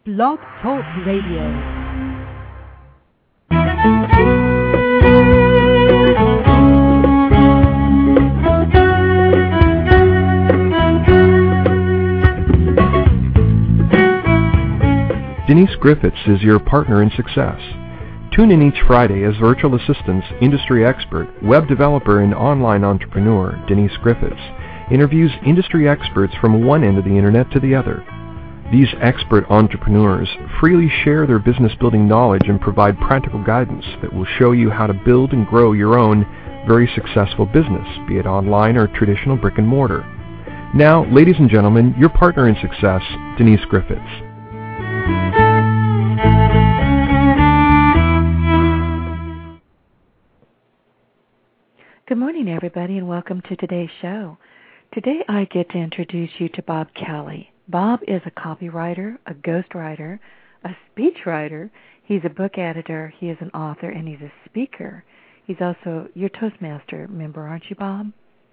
Blog Talk Radio. Denise Griffiths is your partner in success. Tune in each Friday as virtual assistants, industry expert, web developer, and online entrepreneur Denise Griffiths interviews industry experts from one end of the internet to the other. These expert entrepreneurs freely share their business-building knowledge and provide practical guidance that will show you how to build and grow your own very successful business, be it online or traditional brick and mortar. Now, ladies and gentlemen, your partner in success, Denise Griffiths. Good morning, everybody, and welcome to today's show. Today I get to introduce you to Bob Kelly. Bob is a copywriter, a ghostwriter, a speechwriter. He's a book editor. He is an author, and he's a speaker. He's also your Toastmaster member, aren't you, Bob?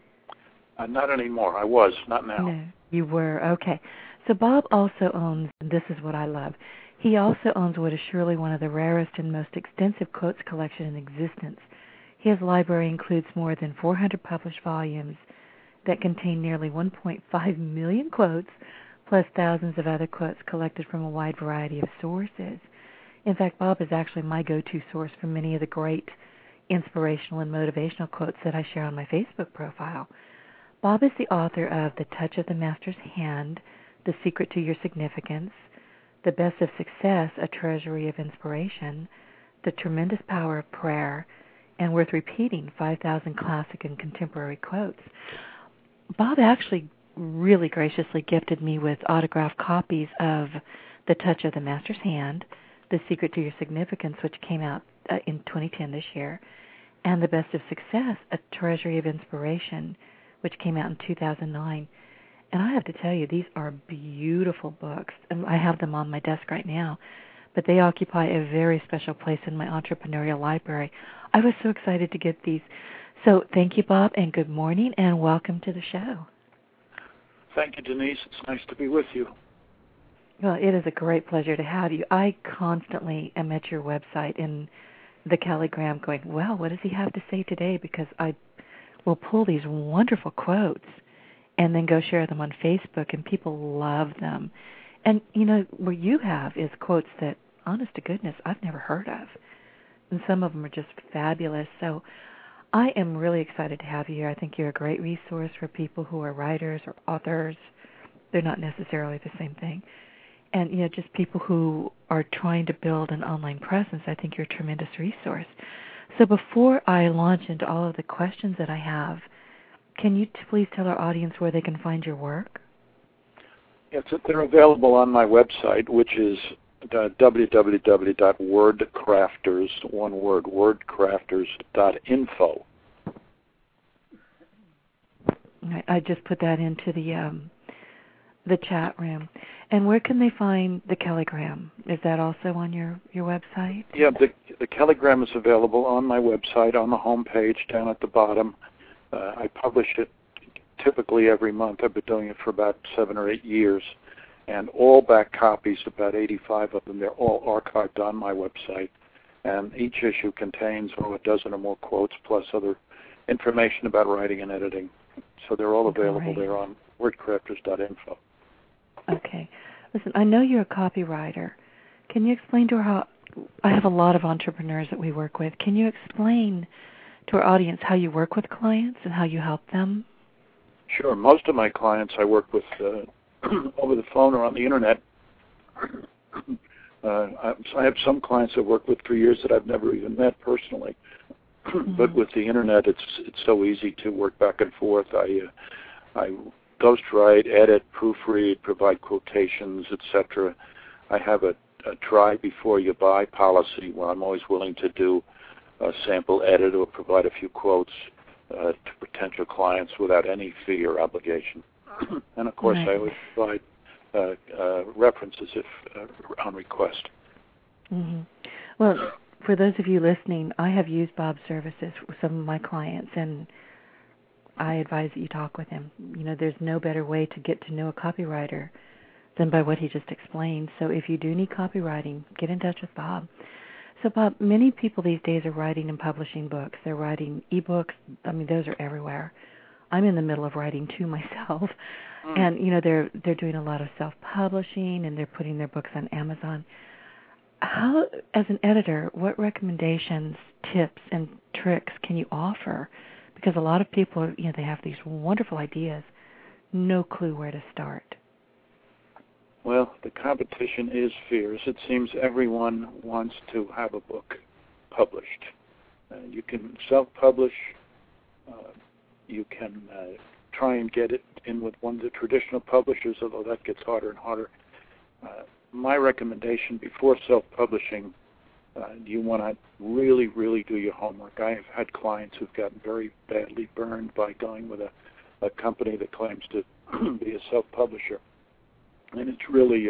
Not anymore. I was, not now. No, you were. Okay. So Bob also owns, and this is what I love, he also owns what is surely one of the rarest and most extensive quotes collection in existence. His library includes more than 400 published volumes that contain nearly 1.5 million quotes, plus thousands of other quotes collected from a wide variety of sources. In fact, Bob is actually my go-to source for many of the great inspirational and motivational quotes that I share on my Facebook profile. Bob is the author of The Touch of the Master's Hand, The Secret to Your Significance, The Best of Success, A Treasury of Inspiration, The Tremendous Power of Prayer, and worth repeating, 5,000 classic and contemporary quotes. Bob actually really graciously gifted me with autographed copies of The Touch of the Master's Hand, The Secret to Your Significance, which came out in 2010 this year, and The Best of Success, A Treasury of Inspiration, which came out in 2009. And I have to tell you, these are beautiful books. And I have them on my desk right now, but they occupy a very special place in my entrepreneurial library. I was so excited to get these. So thank you, Bob, and good morning, and welcome to the show. Thank you, Denise. It's nice to be with you. Well, it is a great pleasure to have you. I constantly am at your website in the Kellygram going, well, what does he have to say today? Because I will pull these wonderful quotes and then go share them on Facebook, and people love them. And, you know, what you have is quotes that, honest to goodness, I've never heard of. And some of them are just fabulous. So I am really excited to have you here. I think you're a great resource for people who are writers or authors. They're not necessarily the same thing. And, you know, just people who are trying to build an online presence, I think you're a tremendous resource. So before I launch into all of the questions that I have, can you please tell our audience where they can find your work? Yes, they're available on my website, which is www.wordcrafters, one word, wordcrafters.info. I just put that into the chat room. And where can they find the Kellygram? Is that also on your website? Yeah, the Kellygram is available on my website, on the home page, down at the bottom. I publish it typically every month. I've been doing it for about 7 or 8 years. And all back copies, about 85 of them, they're all archived on my website. And each issue contains a dozen or more quotes, plus other information about writing and editing. So they're all available there on wordcrafters.info. Okay. Listen, I know you're a copywriter. Can you explain to her how, I have a lot of entrepreneurs that we work with. Can you explain to our audience how you work with clients and how you help them? Sure. Most of my clients I work with over the phone or on the internet. I have some clients I've worked with for years that I've never even met personally. But with the internet, it's so easy to work back and forth. I ghostwrite, edit, proofread, provide quotations, etc. I have a try before you buy policy where I'm always willing to do a sample edit or provide a few quotes to potential clients without any fee or obligation. And, of course, I always provide references if on request. Mm-hmm. Well, for those of you listening, I have used Bob's services with some of my clients, and I advise that you talk with him. You know, there's no better way to get to know a copywriter than by what he just explained. So if you do need copywriting, get in touch with Bob. So Bob, many people these days are writing and publishing books. They're writing ebooks. I mean, those are everywhere. I'm in the middle of writing too myself. And, you know, they're doing a lot of self-publishing, and they're putting their books on Amazon. How, as an editor, what recommendations, tips, and tricks can you offer? Because a lot of people, you know, they have these wonderful ideas, no clue where to start. Well, the competition is fierce. It seems everyone wants to have a book published. You can self-publish. You can try and get it in with one of the traditional publishers, although that gets harder and harder. My recommendation before self-publishing, you want to really, really do your homework. I have had clients who've gotten very badly burned by going with a company that claims to be a self-publisher, and it's really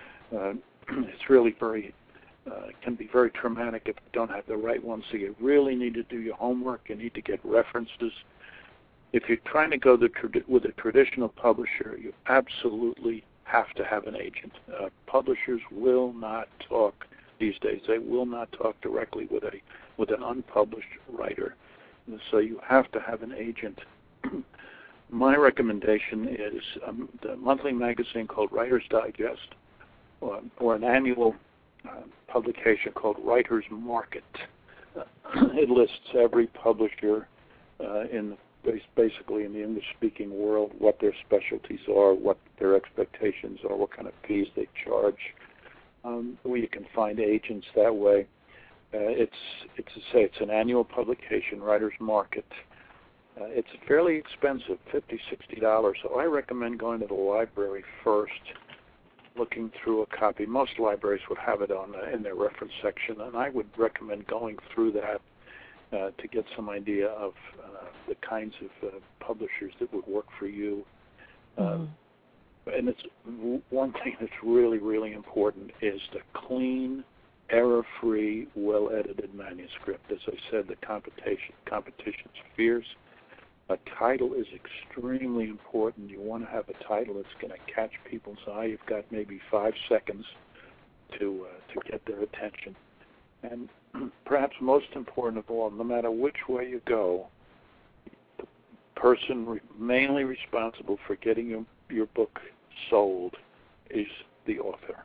very can be very traumatic if you don't have the right one. So you really need to do your homework. You need to get references. If you're trying to go with a traditional publisher, you absolutely have to have an agent. Publishers will not talk these days. They will not talk directly with an unpublished writer. So you have to have an agent. My recommendation is the monthly magazine called Writer's Digest, or an annual publication called Writer's Market. It lists every publisher basically in the English-speaking world, what their specialties are, what their expectations are, what kind of fees they charge. Where you can find agents that way. It's an annual publication, Writer's Market. It's fairly expensive, $50, $60. So I recommend going to the library first, looking through a copy. Most libraries would have it in their reference section, and I would recommend going through that to get some idea of the kinds of publishers that would work for you. And it's one thing that's really, really important is the clean, error-free, well-edited manuscript. As I said, the competition's fierce. A title is extremely important. You want to have a title that's going to catch people's eye. You've got maybe 5 seconds to get their attention. And perhaps most important of all, no matter which way you go, the person mainly responsible for getting your book sold is the author.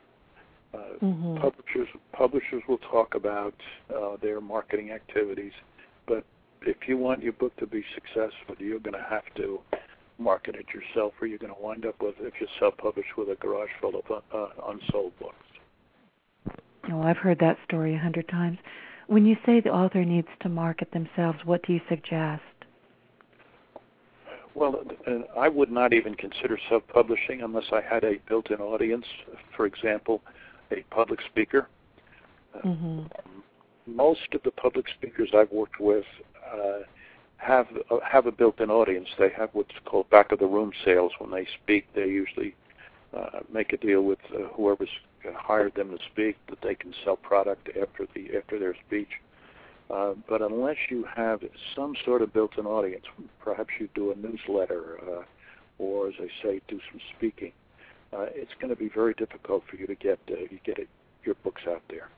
Publishers will talk about their marketing activities, but if you want your book to be successful, you're going to have to market it yourself, or you're going to wind up with, if you self-publish, with a garage full of unsold books. Oh, I've heard that story 100 times. When you say the author needs to market themselves, what do you suggest? Well, I would not even consider self-publishing unless I had a built-in audience. For example, a public speaker. Most of the public speakers I've worked with have a built-in audience. They have what's called back-of-the-room sales. When they speak, they usually make a deal with whoever's hired them to speak that they can sell product after their speech. But unless you have some sort of built-in audience, perhaps you do a newsletter or, as I say, do some speaking, it's going to be very difficult for you to get your books out there.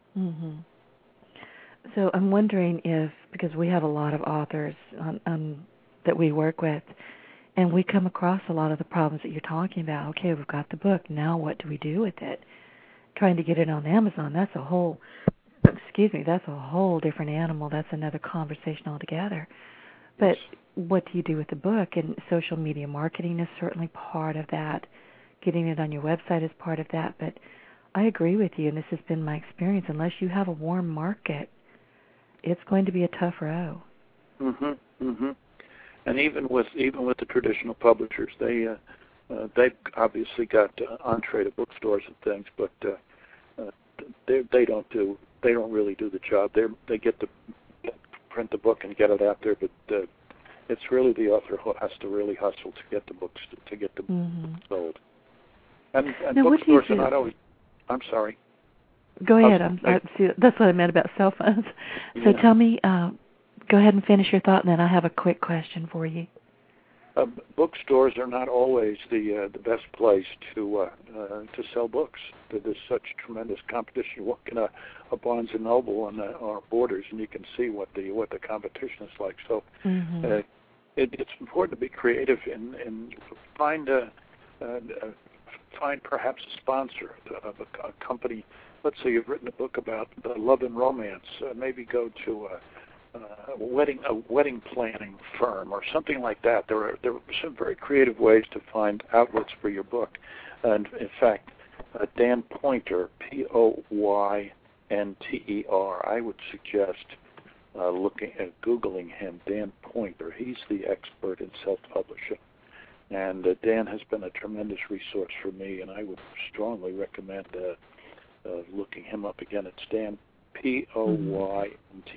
So I'm wondering if, because we have a lot of authors that we work with, and we come across a lot of the problems that you're talking about. Okay, we've got the book. Now what do we do with it? Trying to get it on Amazon, that's a whole different animal. That's another conversation altogether. But what do you do with the book? And social media marketing is certainly part of that. Getting it on your website is part of that. But I agree with you, and this has been my experience. Unless you have a warm market, it's going to be a tough row. And even with the traditional publishers, they've obviously got entree to bookstores and things, but they don't really do the job. They get to print the book and get it out there, but it's really the author who has to really hustle to get the books sold. And now, bookstores are not always. I'm sorry. Go ahead. That's what I meant about cell phones. So tell me, go ahead and finish your thought, and then I have a quick question for you. bookstores are not always the best place to sell books. There's such tremendous competition. You walk in a Barnes and Noble on our borders, and you can see what the competition is like. So it's important to be creative and find perhaps a sponsor of a company. Let's say you've written a book about love and romance. Maybe go to a wedding planning firm or something like that. There are some very creative ways to find outlets for your book. And in fact, Dan Poynter, Poynter, I would suggest Googling him, Dan Poynter. He's the expert in self-publishing. And Dan has been a tremendous resource for me, and I would strongly recommend looking him up again. It's Dan, Poynter.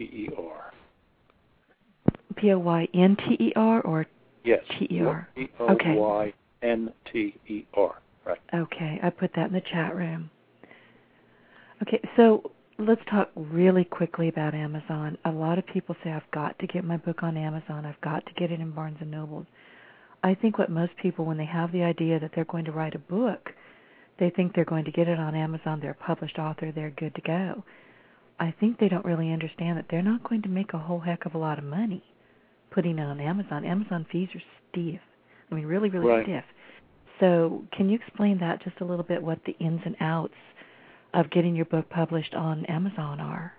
Poynter or yes, Ter? Poynter. Right. Okay, I put that in the chat room. Okay, so let's talk really quickly about Amazon. A lot of people say, I've got to get my book on Amazon. I've got to get it in Barnes & Noble. I think what most people, when they have the idea that they're going to write a book, they think they're going to get it on Amazon. They're a published author. They're good to go. I think they don't really understand that they're not going to make a whole heck of a lot of money putting it on Amazon. Amazon fees are stiff. I mean, really, really right. stiff. So can you explain that just a little bit, what the ins and outs of getting your book published on Amazon are?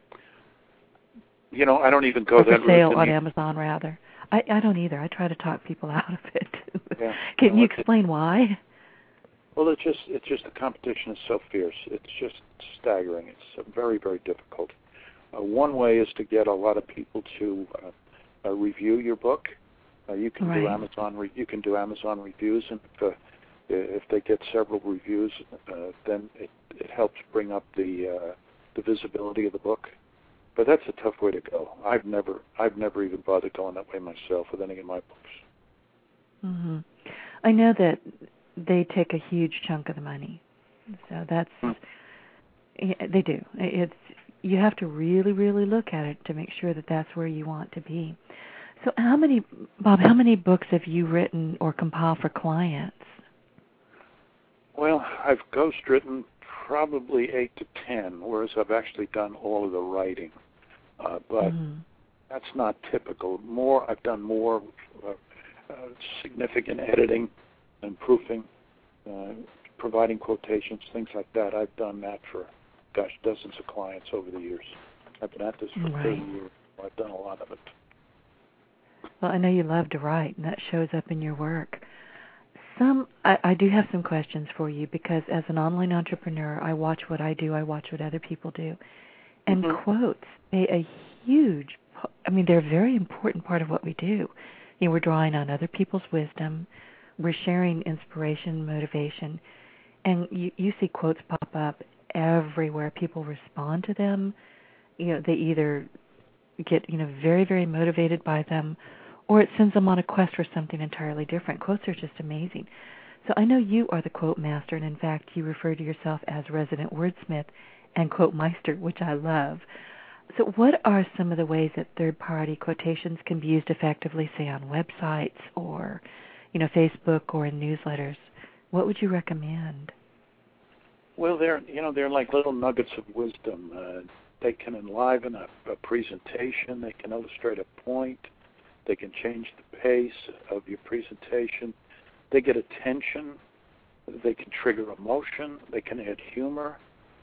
You know, I don't even go that route. For sale on Amazon, rather. I don't either. I try to talk people out of it. Yeah. Can you explain why? Well, it's just the competition is so fierce. It's just staggering. It's very, very difficult. One way is to get a lot of people to review your book. You can do Amazon. You can do Amazon reviews, and if they get several reviews, then it helps bring up the visibility of the book. But that's a tough way to go. I've never even bothered going that way myself with any of my books. Mm-hmm. I know that they take a huge chunk of the money, so that's they do. You have to really, really look at it to make sure that that's where you want to be. So, Bob, how many books have you written or compiled for clients? Well, I've ghostwritten probably 8 to 10, whereas I've actually done all of the writing. But that's not typical. I've done more significant editing and proofing, providing quotations, things like that. I've done that for, dozens of clients over the years. I've been at this for 30 years. I've done a lot of it. Well, I know you love to write, and that shows up in your work. I do have some questions for you, because as an online entrepreneur, I watch what I do, I watch what other people do. And quotes play a huge, they're a very important part of what we do. You know, we're drawing on other people's wisdom, we're sharing inspiration, motivation, and you see quotes pop up everywhere. People respond to them. You know, they either get, very, very motivated by them, or it sends them on a quest for something entirely different. Quotes are just amazing. So I know you are the quote master, and in fact, you refer to yourself as resident wordsmith and quote meister, which I love. So what are some of the ways that third-party quotations can be used effectively, say on websites or, Facebook or in newsletters? What would you recommend? Well, they're like little nuggets of wisdom. They can enliven a presentation. They can illustrate a point. They can change the pace of your presentation. They get attention. They can trigger emotion. They can add humor.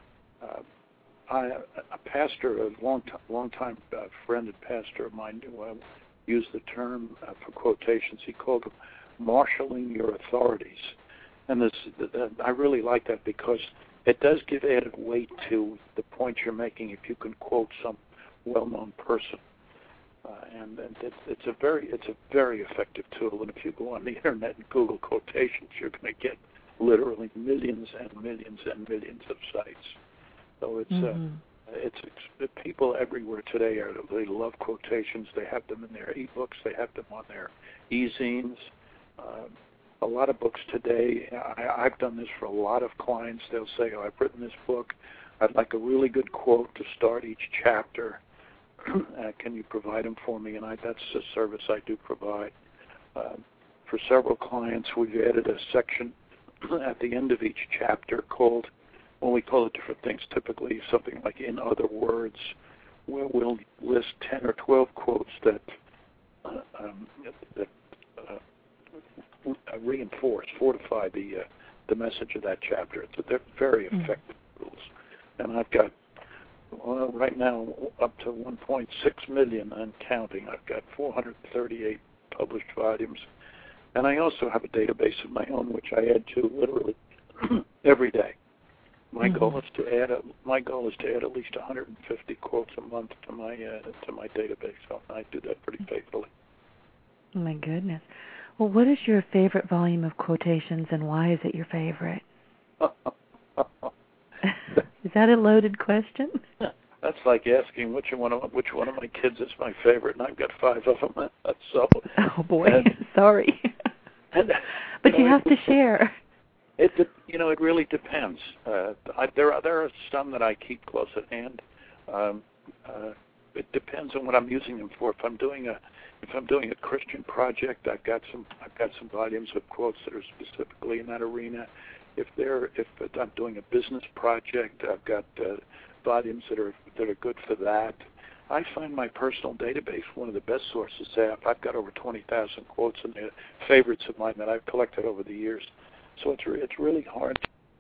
A pastor, a long-time friend and pastor of mine, used the term for quotations. He called them marshaling your authorities. And I really like that, because it does give added weight to the point you're making if you can quote some well-known person. And it's a very effective tool. And if you go on the internet and Google quotations, you're going to get literally millions and millions and millions of sites. So it's people everywhere today they love quotations. They have them in their ebooks. They have them on their e-zines. A lot of books today, I've done this for a lot of clients. They'll say, I've written this book. I'd like a really good quote to start each chapter. Can you provide them for me? And that's a service I do provide. for several clients, we've added a section at the end of each chapter called, well, we call it different things, typically something like in other words, where we'll list 10 or 12 quotes that reinforce, fortify the message of that chapter. They're very effective tools. And I've got, right now, up to 1.6 million and counting. I've got 438 published volumes. And I also have a database of my own, which I add to literally every day. My goal is to add at least 150 quotes a month to my database. So I do that pretty faithfully. Oh my goodness. Well, what is your favorite volume of quotations, and why is it your favorite? Is that a loaded question? That's like asking which one of my kids is my favorite, and I've got 5 of them. So. Oh boy, sorry. But you have to share. It really depends. There are some that I keep close at hand. It depends on what I'm using them for. If I'm doing a Christian project, I've got some volumes of quotes that are specifically in that arena. If I'm doing a business project, I've got volumes that are good for that. I find my personal database one of the best sources. I've got over 20,000 quotes, and they're favorites of mine that I've collected over the years. So it's really hard.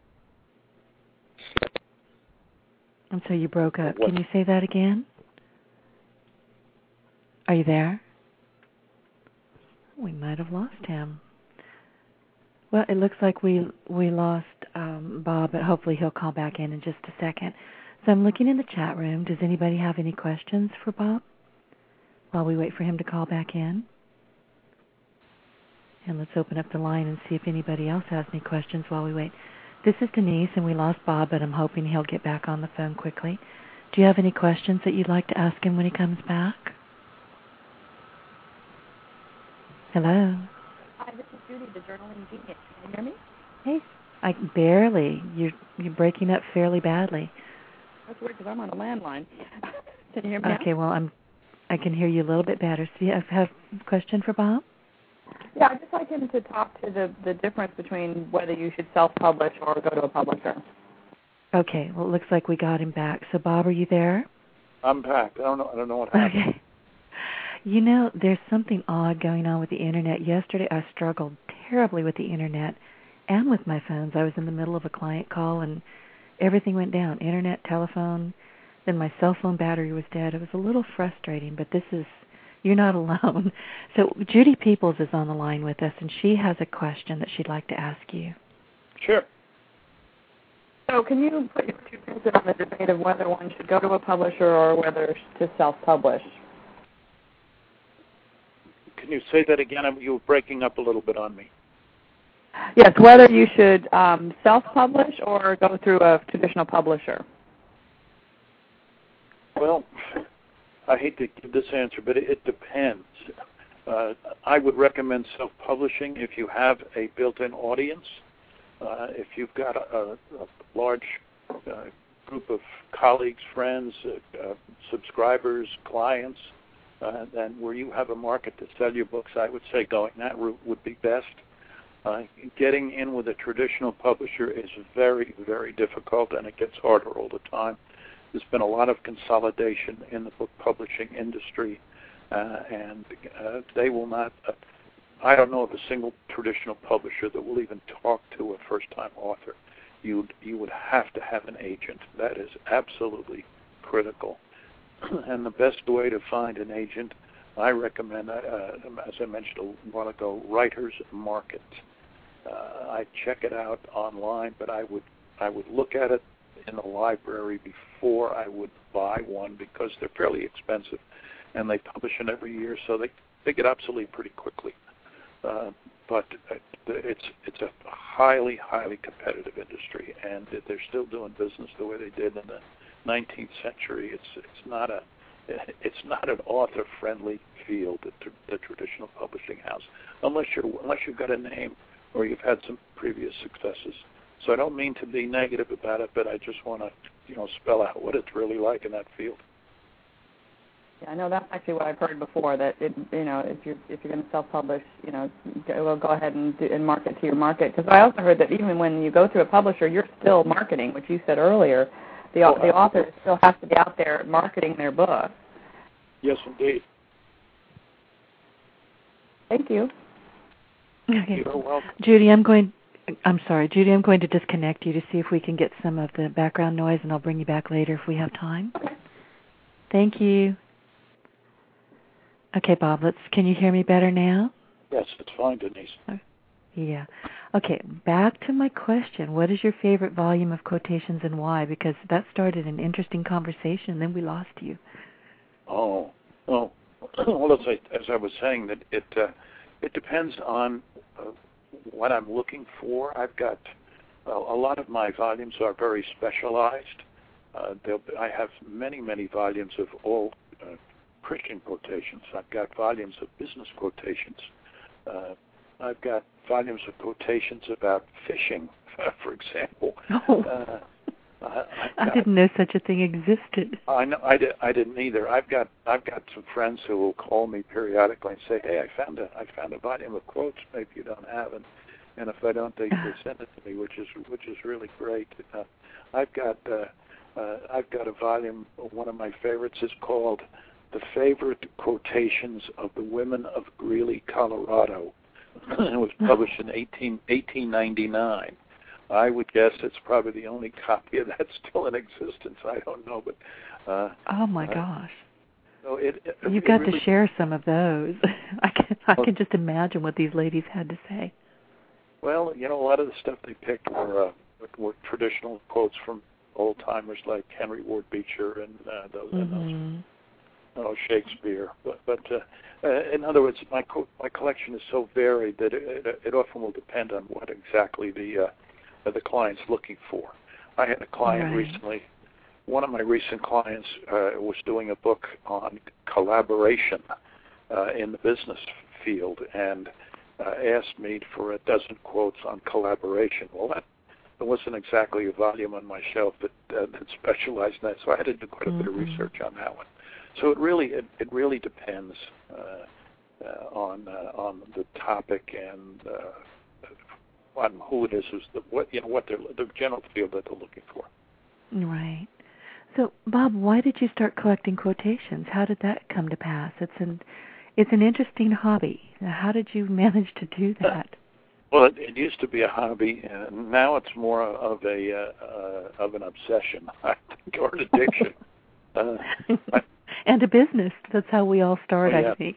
And so you broke up. Can you say that again? Are you there? We might have lost him. Well, it looks like we lost Bob, but hopefully he'll call back in just a second. So I'm looking in the chat room. Does anybody have any questions for Bob while we wait for him to call back in? And let's open up the line and see if anybody else has any questions while we wait. This is Denise, and we lost Bob, but I'm hoping he'll get back on the phone quickly. Do you have any questions that you'd like to ask him when he comes back? Hello? Hi, this is Judy, the Journaling Genius. Can you hear me? Hey, barely. You're breaking up fairly badly. That's weird because I'm on a landline. Can you hear me now? Okay, well, I can hear you a little bit better. So you have a question for Bob? Yeah, I'd just like him to talk to the difference between whether you should self-publish or go to a publisher. Okay, well, it looks like we got him back. So, Bob, are you there? I'm back. I don't know what happened. Okay. There's something odd going on with the Internet. Yesterday, I struggled terribly with the Internet and with my phones. I was in the middle of a client call, and everything went down. Internet, telephone, then my cell phone battery was dead. It was a little frustrating, but you're not alone. So Judy Peoples is on the line with us, and she has a question that she'd like to ask you. Sure. So can you put your 2 cents in on the debate of whether one should go to a publisher or whether to self-publish? Can you say that again? You were breaking up a little bit on me. Yes, whether you should self-publish or go through a traditional publisher. Well, I hate to give this answer, but it depends. I would recommend self-publishing if you have a built-in audience. If you've got a large group of colleagues, friends, subscribers, clients, and where you have a market to sell your books, I would say going that route would be best. Getting in with a traditional publisher is very, very difficult, and it gets harder all the time. There's been a lot of consolidation in the book publishing industry, and they will not. I don't know of a single traditional publisher that will even talk to a first-time author. You would have to have an agent. That is absolutely critical. And the best way to find an agent, I recommend, as I mentioned a while ago, Writer's Market. I check it out online, but I would look at it in the library before I would buy one because they're fairly expensive, and they publish it every year, so they get obsolete pretty quickly. But it's a highly, highly competitive industry, and they're still doing business the way they did in the 19th century. It's not an author-friendly field, the traditional publishing house, unless you've got a name or you've had some previous successes. So I don't mean to be negative about it, but I just want to spell out what it's really like in that field. Yeah, I know that's actually what I've heard before. That if you're going to self-publish, go ahead and market to your market. Because I also heard that even when you go through a publisher, you're still marketing, which you said earlier. The author still has to be out there marketing their book. Yes, indeed. Thank you. Okay. You're welcome. Judy, I'm going to disconnect you to see if we can get some of the background noise, and I'll bring you back later if we have time. Okay. Thank you. Okay, Bob, can you hear me better now? Yes, it's fine, Denise. Yeah. Okay, back to my question. What is your favorite volume of quotations and why? Because that started an interesting conversation, and then we lost you. Oh. Well, as I was saying, that it depends on what I'm looking for. I've got a lot of my volumes are very specialized. I have many volumes of all Christian quotations. I've got volumes of business quotations. I've got volumes of quotations about fishing, for example. Oh. I didn't know such a thing existed. I know I didn't either. I've got some friends who will call me periodically and say, "Hey, I found a volume of quotes. Maybe you don't have it." And if I don't, they send it to me, which is really great. I've got a volume. One of my favorites is called "The Favorite Quotations of the Women of Greeley, Colorado." It was published in 1899. I would guess it's probably the only copy of that still in existence. I don't know, but oh my gosh! So you've got to share some of those. I can just imagine what these ladies had to say. Well, a lot of the stuff they picked were traditional quotes from old timers like Henry Ward Beecher and those Shakespeare. But in other words, my collection is so varied that it often will depend on what exactly the client's looking for. I had a client recently. One of my recent clients was doing a book on collaboration in the business field and asked me for a dozen quotes on collaboration. Well, there wasn't exactly a volume on my shelf that specialized in that, so I had to do quite a bit of research on that one. So it really depends on the topic and on who it is, what the general field that they're looking for. Right. So, Bob, why did you start collecting quotations? How did that come to pass? It's an interesting hobby. How did you manage to do that? Well, it used to be a hobby, and now it's more of an obsession, I think, or an addiction. And a business. That's how we all start, I think.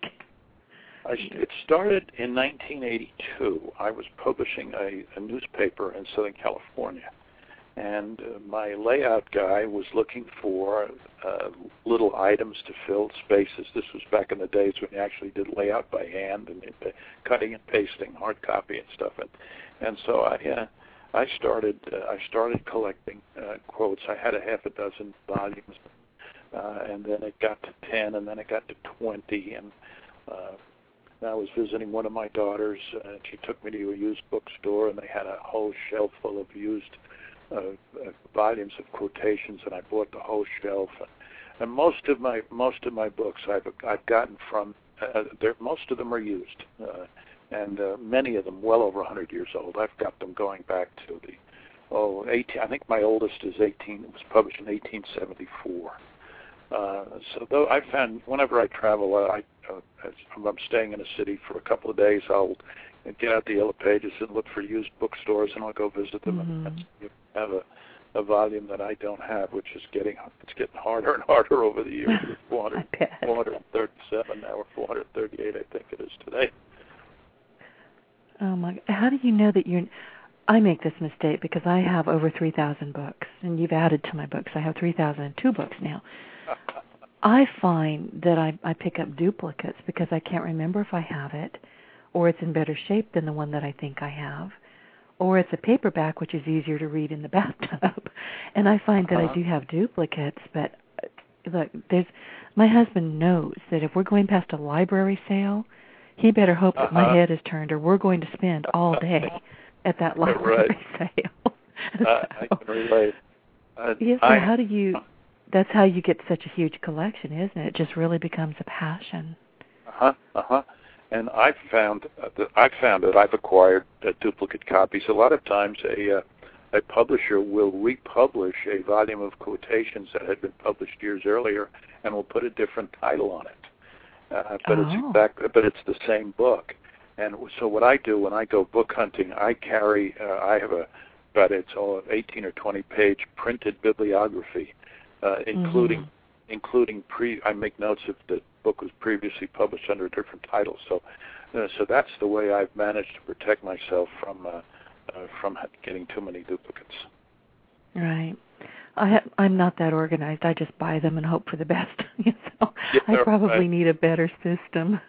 It started in 1982. I was publishing a newspaper in Southern California, and my layout guy was looking for little items to fill spaces. This was back in the days when you actually did layout by hand and cutting and pasting, hard copy and stuff. And so I started collecting quotes. I had a half a dozen volumes, and then it got to 10, and then it got to 20, and I was visiting one of my daughters, and she took me to a used bookstore, and they had a whole shelf full of used volumes of quotations, and I bought the whole shelf. And most of my books I've gotten from most of them are used, and many of them well over 100 years old. I've got them going back to the 18. I think my oldest is 18. It was published in 1874. So though I found whenever I travel, I'm staying in a city for a couple of days, I'll get out the Yellow Pages and look for used bookstores, and I'll go visit them. And have a volume that I don't have, which is getting harder and harder over the years. 437 now, or 438, I think it is today. Oh my! How do you know that you're? I make this mistake because I have over 3,000 books, and you've added to my books. I have 3,002 books now. I find that I pick up duplicates because I can't remember if I have it, or it's in better shape than the one that I think I have, or it's a paperback, which is easier to read in the bathtub. And I find that I do have duplicates, but look, my husband knows that if we're going past a library sale, he better hope that my head is turned, or we're going to spend all day at that library sale. I can relate. Yes, how do you That's how you get such a huge collection, isn't it? It just really becomes a passion. And I've found that I've acquired duplicate copies. A lot of times, a publisher will republish a volume of quotations that had been published years earlier, and will put a different title on it. But it's the same book. And so what I do when I go book hunting, I carry I have about 18 or 20 page printed bibliography, including I make notes if the book was previously published under a different title. So that's the way I've managed to protect myself from getting too many duplicates. Right. I'm not that organized. I just buy them and hope for the best. I probably need a better system.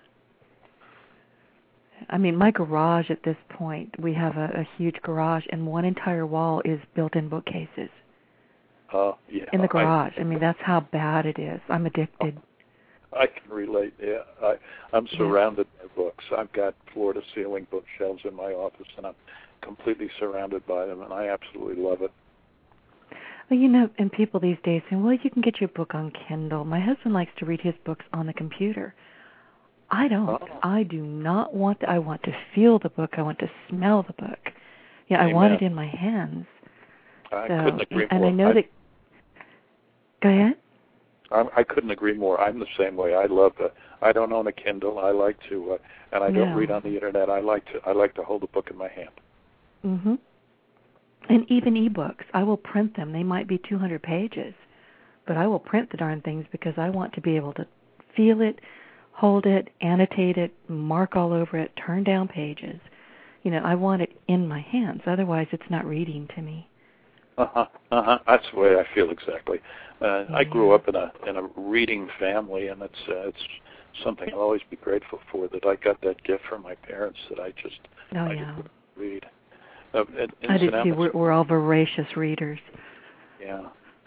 I mean, my garage at this point, we have a huge garage, and one entire wall is built-in bookcases. In the garage. I mean, that's how bad it is. I'm addicted. I can relate. Yeah, I'm surrounded by books. I've got floor-to-ceiling bookshelves in my office, and I'm completely surrounded by them, and I absolutely love it. Well, and people these days say, well, you can get your book on Kindle. My husband likes to read his books on the computer. I don't. I do not want to. I want to feel the book. I want to smell the book. Yeah, I want it in my hands. I couldn't agree more. And I know that... Go ahead. I couldn't agree more. I'm the same way. I don't own a Kindle. I like to, and I don't read on the internet. I like to hold a book in my hand. Mm-hmm. And even ebooks, I will print them. They might be 200 pages, but I will print the darn things because I want to be able to feel it, hold it, annotate it, mark all over it, turn down pages. I want it in my hands. Otherwise, it's not reading to me. That's the way I feel exactly. I grew up in a reading family, and it's something I'll always be grateful for, that I got that gift from my parents that I just read. I did see. We're all voracious readers. Yeah.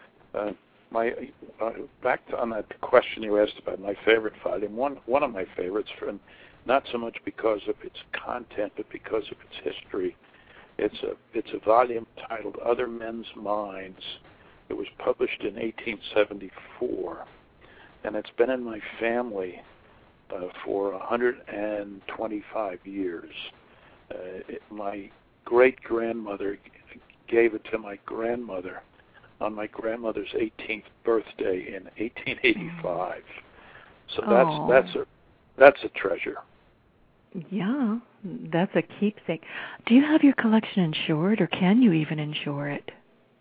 Back on that question you asked about my favorite volume, one of my favorites, not so much because of its content, but because of its history. It's a volume titled Other Men's Minds. It was published in 1874, and it's been in my family for 125 years. My great-grandmother gave it to my grandmother on my grandmother's 18th birthday in 1885. So that's a treasure. Yeah, that's a keepsake. Do you have your collection insured, or can you even insure it?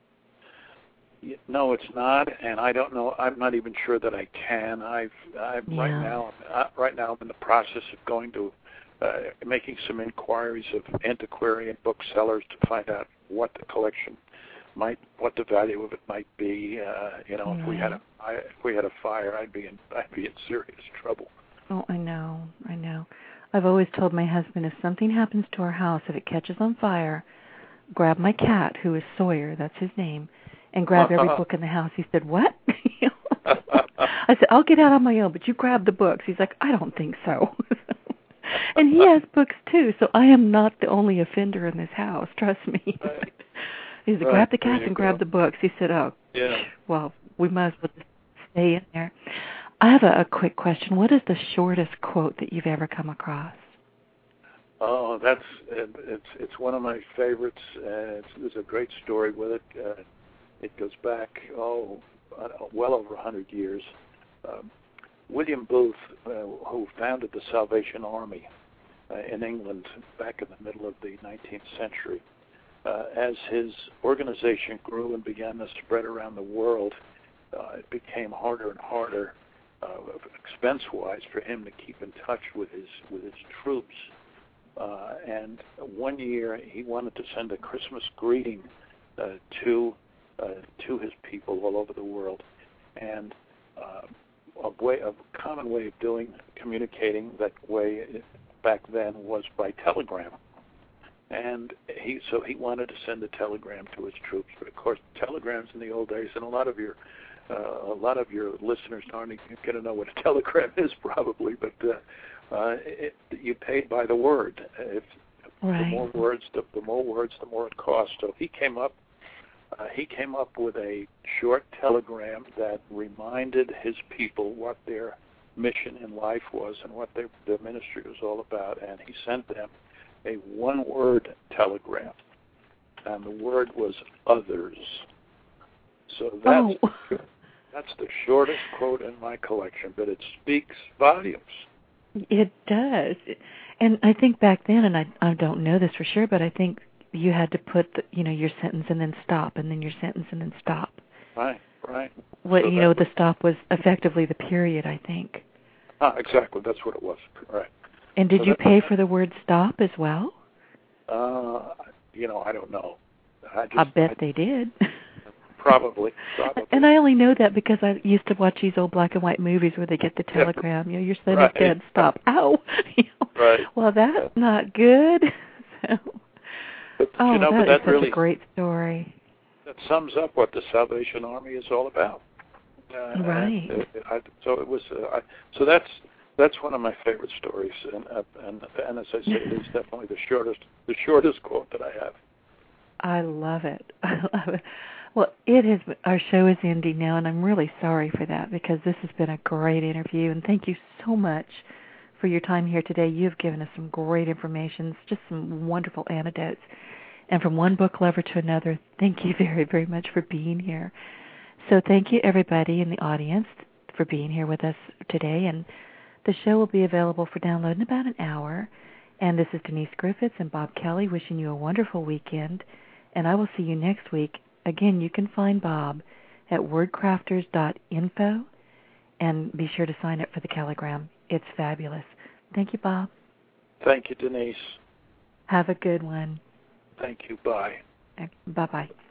No, it's not, and I don't know. I'm not even sure that I can. Right now I'm in the process of going to making some inquiries of antiquarian booksellers to find out what the collection what the value of it might be. If we had a fire, I'd be in serious trouble. Oh, I know. I've always told my husband, if something happens to our house, if it catches on fire, grab my cat, who is Sawyer, that's his name, and grab every book in the house. He said, what? I said, I'll get out on my own, but you grab the books. He's like, I don't think so. And he has books, too, so I am not the only offender in this house, trust me. He said, grab the cat and grab the books. He said, well, we might as well just stay in there. I have a quick question. What is the shortest quote that you've ever come across? Oh, it's one of my favorites. There's a great story with it. It goes back, well over 100 years. William Booth, who founded the Salvation Army in England back in the middle of the 19th century, as his organization grew and began to spread around the world, it became harder and harder, expense-wise, for him to keep in touch with his troops. And one year he wanted to send a Christmas greeting to his people all over the world, and a common way of communicating that way back then was by telegram. And he wanted to send a telegram to his troops, but of course telegrams in the old days, and a lot of your listeners aren't even going to know what a telegram is probably, but you paid by the word. The more words, the more it cost. So he came up he came up with a short telegram that reminded his people what their mission in life was and what their ministry was all about, and he sent them a one-word telegram, and the word was others. So that's the shortest quote in my collection, but it speaks volumes. It does. And I think back then, and I don't know this for sure, but I think you had to put your sentence and then stop, and then your sentence and then stop. Right. What So the stop was effectively the period, I think. Exactly. That's what it was. Right. And did you pay for the word stop as well? I don't know. I bet they did. Probably. And I only know that because I used to watch these old black and white movies where they get the telegram. Your sentence said stop. Ow. Right. Well, that's not good. So. But, that is really, a great story. That sums up what the Salvation Army is all about. Right. So that's one of my favorite stories, and as I say, it is definitely the shortest quote that I have. I love it. Well, our show is ending now, and I'm really sorry for that because this has been a great interview, and thank you so much for your time here today. You've given us some great information, just some wonderful anecdotes. And from one book lover to another, thank you very, very much for being here. So thank you, everybody in the audience, for being here with us today. And the show will be available for download in about an hour. And this is Denise Griffiths and Bob Kelly wishing you a wonderful weekend. And I will see you next week. Again, you can find Bob at wordcrafters.info. And be sure to sign up for the Telegram. It's fabulous. Thank you, Bob. Thank you, Denise. Have a good one. Thank you. Bye. Bye-bye.